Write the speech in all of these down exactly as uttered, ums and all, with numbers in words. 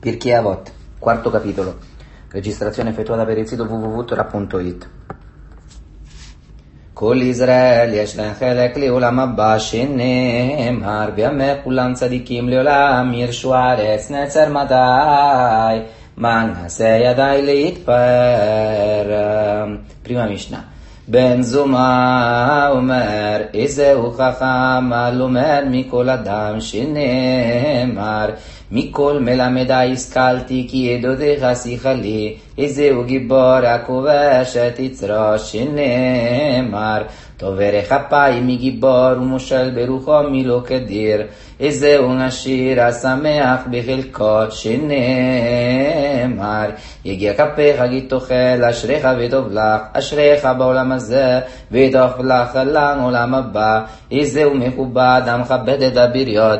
Pirkei Avot, quarto capitolo. Registrazione effettuata per il sito w w w punto torah punto it. כל ישראל יש להם חלק לעולם הבא שנאמר בימי כולם צדיקים לעולם ירשו הארץ נצר מדי מה נעשה ידי להתפאר. פרימה משנה בן זומא אומר איזהו חכם הלומד מכל אדם שנאמר מכל מלמדי השכלתי כי עדותיך שיחה לי איזהו גיבור הכובש את יצרו שנאמר טוב ערך אפיים מגיבור ומושל ברוחו מילו כדיר איזהו נשיר השמח בחלקו שנאמר יגיע כפיך כי תאכל אשריך וטוב לך אשריך בעולם הזה וטוב לך לעולם הבא איזהו מכובד המכבד את הבריות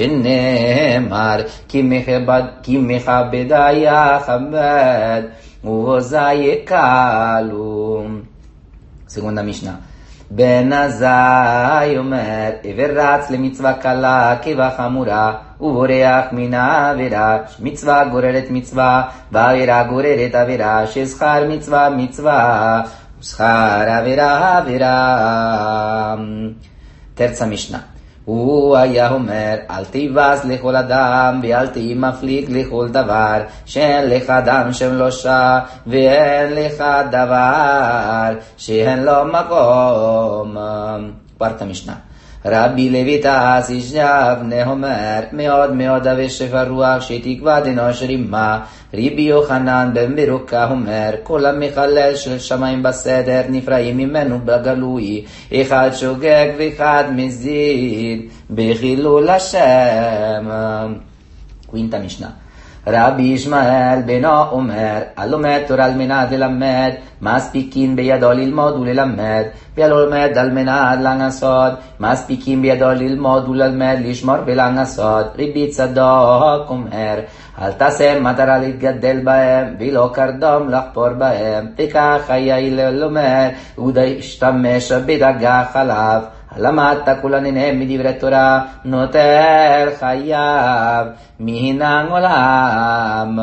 שנאמר כי מכבד כי מכבדה יכבד ועוזה יקלו. Seconda Mishnah. בן עזאי אומר, עבר רץ למצווה קלה כבחמורה, ובורח מן העבירה, מצווה גוררת מצווה, ועבירה גוררת עבירה, ששכר מצווה מצווה, ושכר עבירה עבירה. Terza Mishnah. הוא היה אומר, אל תיבס לכל אדם, ואל תהי מפליג לכל דבר, שאין לך אדם שם לא שע, ואין לך דבר, שאין לו מקום. פרטה משנה. רבי לויטס איש יבנה אומר, מאוד מאוד אוהב שפע רוח שתקווה דנוש רימה. רבי יוחנן בן ברוקה אומר, כל המחלל של שמיים בסדר נפרעים ממנו בגלוי, אחד שוגג ואחד מזיד בחילול השם. קווינטה משנה. רבי ישמעאל בנו אומר, הלומד תורה על מנת ללמד, מספיקים בידו ללמוד וללמד, והלומד על מנת לעשות, מספיקים בידו ללמוד וללמד, לשמור ולעשות. רבי צדוק אומר, אל תעשה מטרה להתגדל בהם, ולא קרדום לחפור בהם, וכך היה ללומד, ולהשתמש בדגה חלב. למדת כולה נהנה מדברי תורה, נוטל חייו מן העולם.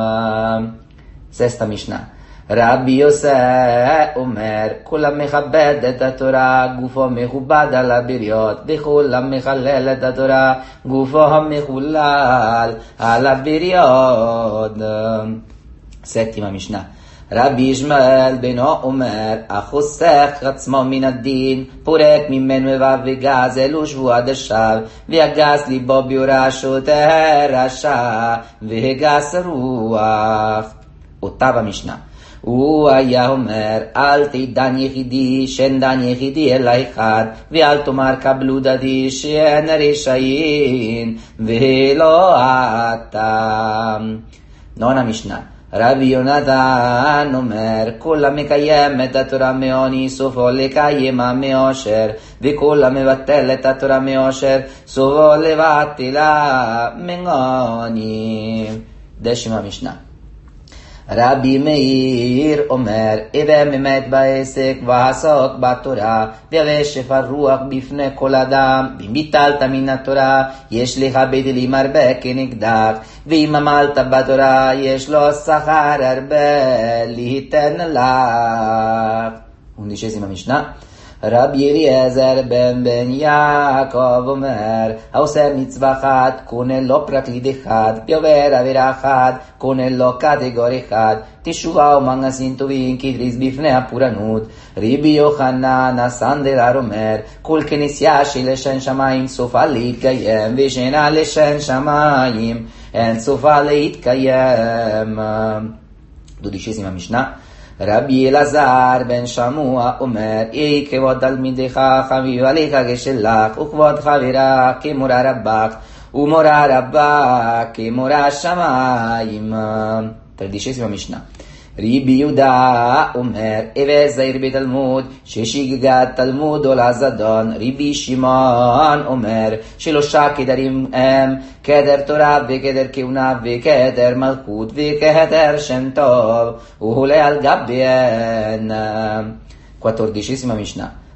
ססטה משנה. רבי יוסף אומר, כולם מכבד את התורה, גופו מכובד על הבריות, וכולם מחלל את התורה, גופו מחולל על הבריות. סטטימה משנה. רבי ישמעאל בנו אומר, החוסך עצמו מן הדין, פורק ממנו איביו וגזל ושבועה דשיו, ויגס ליבו ביורשות הרשע, והגס רוח. אותה במשנה. הוא היה אומר, אל תדן יחידי, שאין דן יחידי אלא אחד, ואל תאמר קבלו דדי, שאין רשעים, ולא אתה. נונה משנה. רבי יונתן אומר, כל המקיים את התורה מעוני, סופו לקיימה מאושר, וכל המבטל את התורה מאושר, סופו לבטלה מעוני. דשמה משנה. רבי מאיר אומר, הווה באמת בעסק ועסוק בתורה, והווה שפע רוח בפני כל אדם, ואם ביטלת מן התורה, יש לך בדלים הרבה כנגדך, ואם עמלת בתורה, יש לו שכר הרבה ליתן לך. undicesima משנה. רבי אליעזר בן בן יעקב אומר, העושה מצווה אחת, קונה לו פרקליט אחד, ועובר עבירה אחת, קונה לו קטגור אחד, תשובה ומעשים טובים כדריס בפני הפורענות. רבי יוחנן הסנדלר אומר, כל כנסייה שלשם שמיים סופה להתקיים, ושאינה לשם שמיים אין סופה להתקיים. דודicesima משנה. רבי אלעזר בן שמוע אומר, יהי כבוד תלמידך חביב עליך כשלך, וכבוד חברך כמורה רבך, ומורה רבך כמורה שמיים. תרדישסים המשנה. רבי יהודה אומר, הווה זהיר בתלמוד, ששגגת תלמוד עולה זדון. רבי שמעון אומר, שלושה קדרים הם, קדר תורה וקדר כהונה וקדר מלכות וקדר שם טוב, והוא עולה על גביהן. quattordicesima משנה.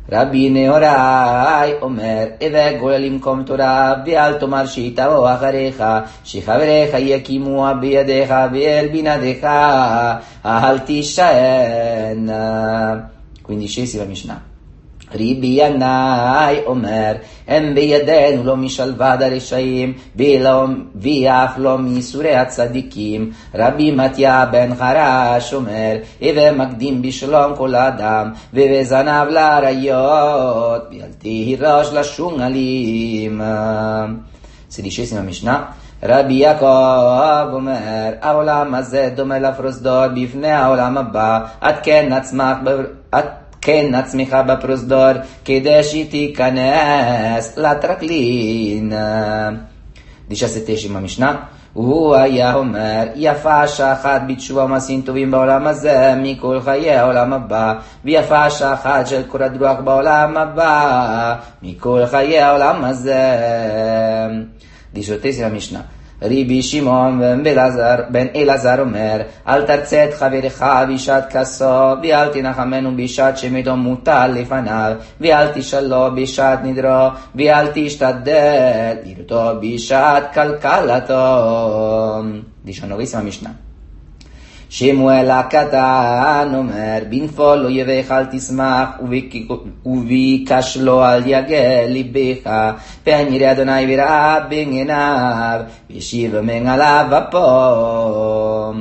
רבי נהוראי אומר, הווה גולה למקום תורה, ואל תאמר שיתבוא אחריך, שחבריך יקימוה בידיך ואל בינדיך, אל תישען. quindicesima משנה. רבי ינאי אומר, הם בידינו לא משלוות הרשעים, ואף לא מייסורי הצדיקים. רבי מתיה בן חרש אומר, הווה מקדים בשלום כל אדם, ובזנב לאריות, ואל תירש לשום אלים. sedicesima משנה. רבי יעקב אומר, העולם הזה דומה לפרוזדור בפני העולם הבא, עד כן נצמח עד כן עצמך בפרוזדור, כדי שתיכנס לטרקלין. diciassettesima משנה. הוא היה אומר, יפה שאחת בתשובה ומעשים טובים בעולם הזה מכל חיי העולם הבא, ויפה שאחת של קורת רוח בעולם הבא מכל חיי העולם הזה. diciottesima משנה. רבי שמעון בן אלעזר אומר, אל תרצה את חברך בשעת כסו, ואל תנחמנו בשעת שמתו מוטל לפניו, ואל תשאלו בשעת נדרו, ואל תשתדל לרתו בשעת כלכלתו. diciannovesima משנה. שמואל הקטן אומר, בנפול לא יבך אל תשמח, וביקשלו אל יגע ליבך, פן יראה אדוני וראה בין עיניו, וישיב מעליו אפו.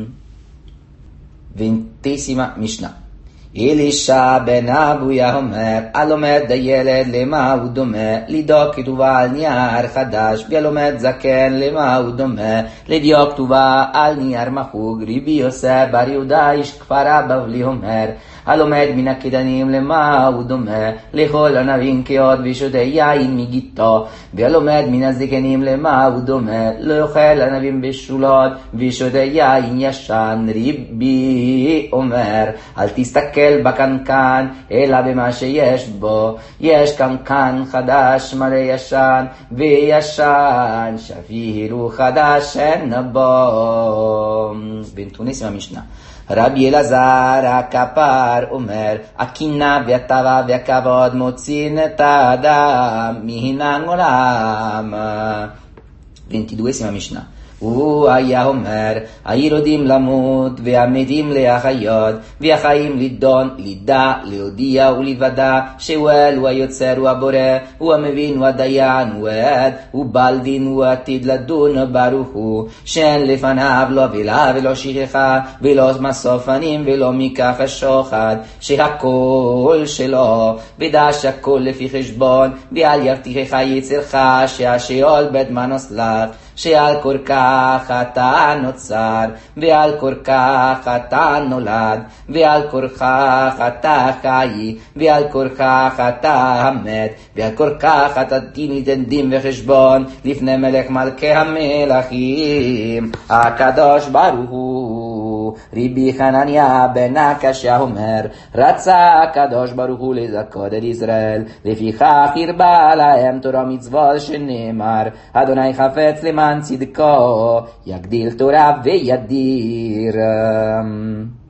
ventesima משנה. אלישע בן אבויה אומר, הלומד הילד למה הוא דומה, לדאוג כתובה על נייר חדש, והלומד זקן למה הוא דומה, לדיוק כתובה על נייר מחוג. רבי יוסף בר יהודה איש כפר הבבלי אומר, הלומד מן הכדנים למה הוא דומה, לכל הנבין כאות ושותה יין מגיטו, והלומד מן הזקנים למה הוא דומה, לא יאכל הנבין בשולות ושותה יין ישן. רבי אומר, אל תסתכל בקנקן אלא במה שיש בו, יש קנקן חדש מלא ישן, וישן שפיר חדש אין בו. ventesima משנה. רבי אלעזר הכפר אומר, הקינה והטבע והכבוד מוצאים את האדם מן העולם. ventiduesima משנה. הוא היה אומר, הירודים למות והמתים להחיות, והחיים לדון, לידע, להודיע ולוודע, שהוא אל, הוא היוצר, הוא הבורא, הוא המבין, הוא הדיין, הוא העד, הוא בעל דין, הוא עתיד לדון ברוך הוא, שאין לפניו לא וילה ולא שכחה, ולא מסופנים ולא מכך השוחד, שהכל שלו, ודע שהכל לפי חשבון, ואל יבטיחך יצרך, שהשאול בית מנוס לך, שעל כל כך אתה נוצר, ועל כל כך אתה נולד, ועל כל כך אתה חי, ועל כל כך אתה המת, ועל כל כך אתה תיתן דין וחשבון לפני מלך מלכי המלכים הקדוש ברוך הוא. רבי חנניה בן הקשיא אומר, רצה הקדוש ברוך הוא לזכות את ישראל, לפיכך הרבה להם תורה מצוות שנאמר, אדוני חפץ למען צדקו, יגדיל תורה וידיר.